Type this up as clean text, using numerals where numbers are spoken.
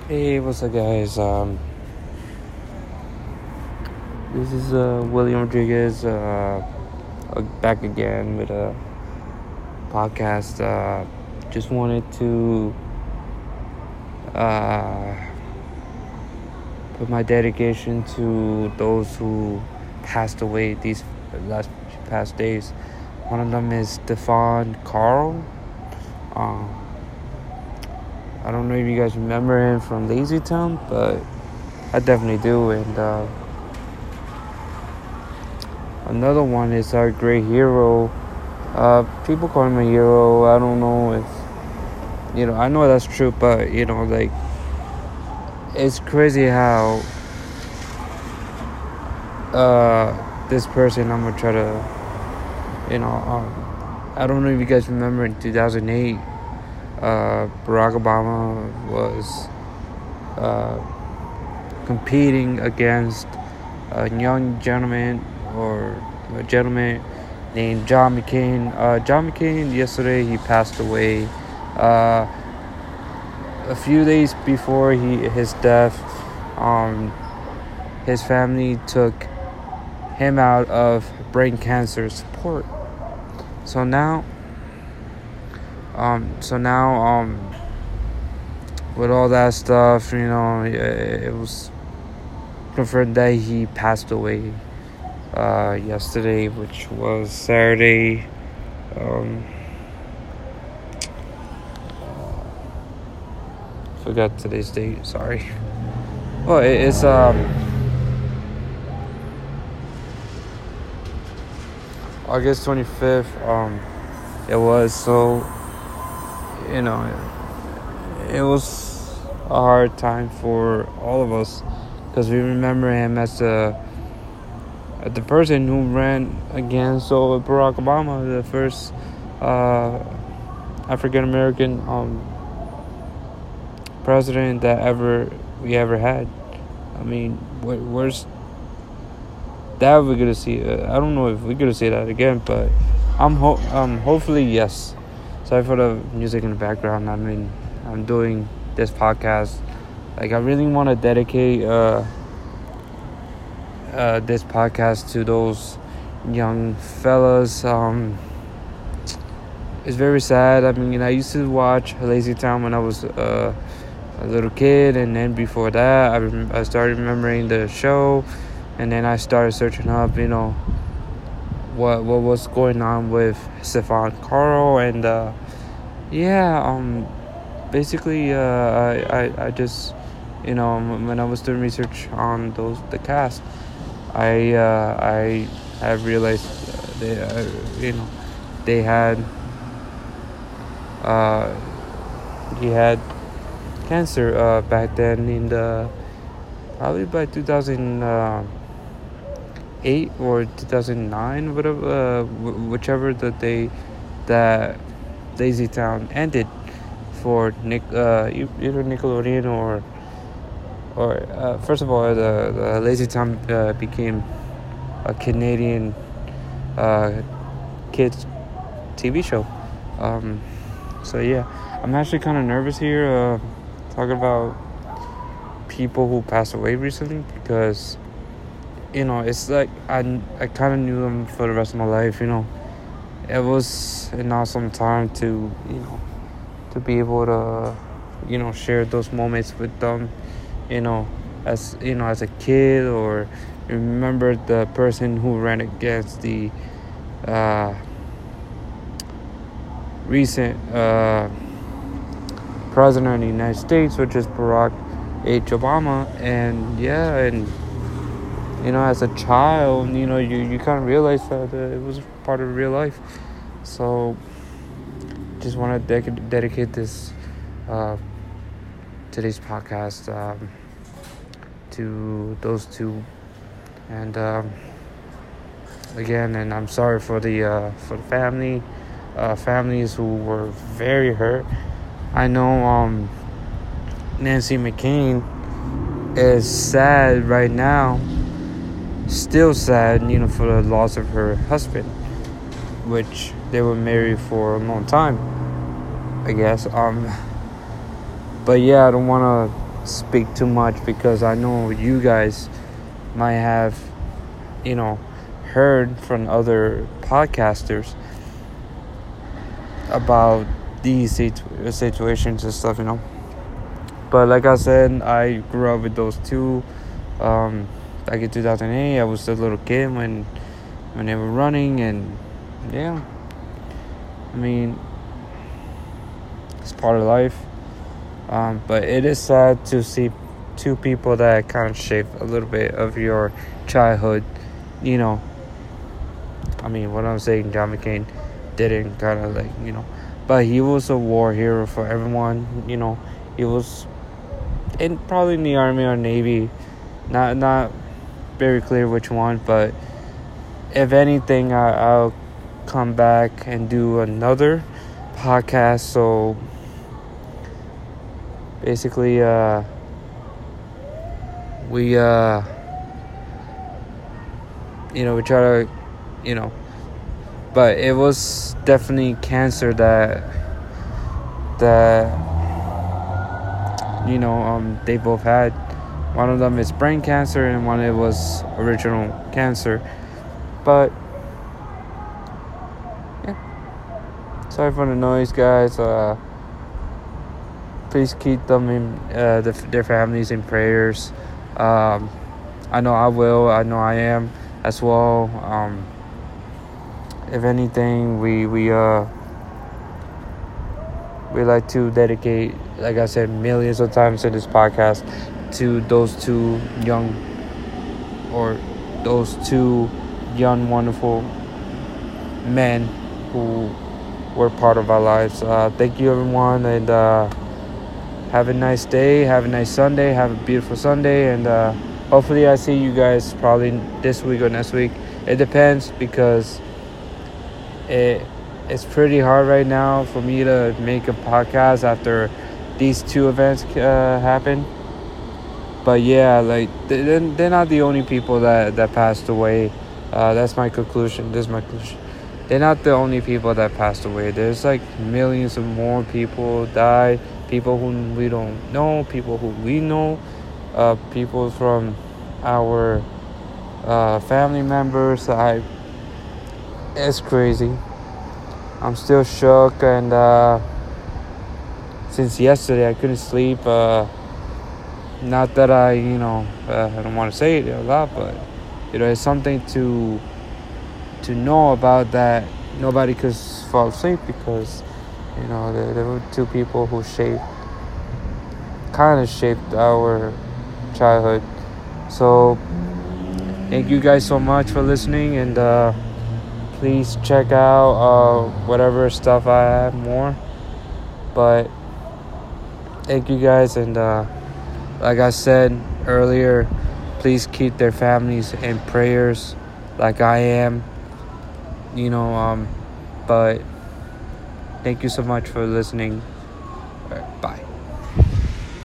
Hey, what's up, guys? This is William Rodriguez, back again with a podcast. Just wanted to uh, put my dedication to those who passed away these last past days. One of them is Stefan Carl. Um, I don't know if you guys remember him from Lazy Town, but I definitely do. And another one is our great hero. People call him a hero. I don't know if, I know that's true, but, like, it's crazy how this person, I'm going to try to, I don't know if you guys remember in 2008, Barack Obama was competing against a young gentleman or a gentleman named John McCain. John McCain, yesterday he passed away. A few days before his death, his family took him out of brain cancer support. So now, with all that stuff, it was confirmed that he passed away yesterday, which was Saturday. Forgot today's date. Sorry. Oh, it's August 25th. It was so. It was a hard time for all of us because we remember him as the person who ran against Barack Obama, the first African American president that we ever had. I mean, where's that we're gonna see? I don't know if we're gonna see that again, but hopefully yes. Sorry for the music in the background. I mean, I'm doing this podcast. Like, I really want to dedicate this podcast to those young fellas. It's very sad. I mean, I used to watch Lazy Town when I was a little kid, and then before that, I started remembering the show, and then I started searching up, what was going on with Stefan Carl, and basically I just, when I was doing research on the cast, I realized they had he had cancer back then in the probably by 2008 or 2009, whatever, whichever the day that Lazy Town ended for either Nickelodeon or first of all, the Lazy Town became a Canadian kids TV show. So yeah, I'm actually kind of nervous here talking about people who passed away recently because it's like I kind of knew them for the rest of my life. It was an awesome time to to be able to share those moments with them, as as a kid, or remember the person who ran against the recent president of the United States, which is Barack H. Obama. And as a child, you kind of realize that it was part of real life. So just want to dedicate this today's podcast to those two. And again, and I'm sorry for the families who were very hurt. I know Nancy McCain is sad right now, still sad, for the loss of her husband, which they were married for a long time, I guess. But yeah, I don't want to speak too much because I know you guys might have, heard from other podcasters about these situations and stuff, But like I said, I grew up with those two. Back in 2008, I was a little kid when they were running, and yeah, I mean, it's part of life. But it is sad to see two people that kind of shape a little bit of your childhood. I mean, what I'm saying, John McCain didn't kind of but he was a war hero for everyone. He was probably in the Army or Navy, not very clear which one, but if anything, I'll come back and do another podcast. So basically, we we try to, but it was definitely cancer that they both had. One of them is brain cancer, and one it was original cancer. But yeah, sorry for the noise, guys. Please keep them in their families in prayers. I know I will. I know I am as well. If anything, we like to dedicate, like I said, millions of times in this podcast to those two young, wonderful men who were part of our lives. Thank you, everyone, and have a nice day. Have a nice Sunday. Have a beautiful Sunday, and hopefully I see you guys probably this week or next week. It depends, because it's pretty hard right now for me to make a podcast after these two events happen. But yeah, like they're not the only people that passed away. That's my conclusion. This is my conclusion. They're not the only people that passed away. There's like millions of more people died. People whom we don't know. People who we know. People from our family members. It's crazy. I'm still shook, and since yesterday I couldn't sleep. Not that I don't want to say it a lot, but it's something to know about, that nobody could fall asleep, because there were two people who kind of shaped our childhood. So thank you guys so much for listening, and please check out whatever stuff I have more. But thank you guys, and like I said earlier, please keep their families in prayers, like I am. But thank you so much for listening. All right, bye.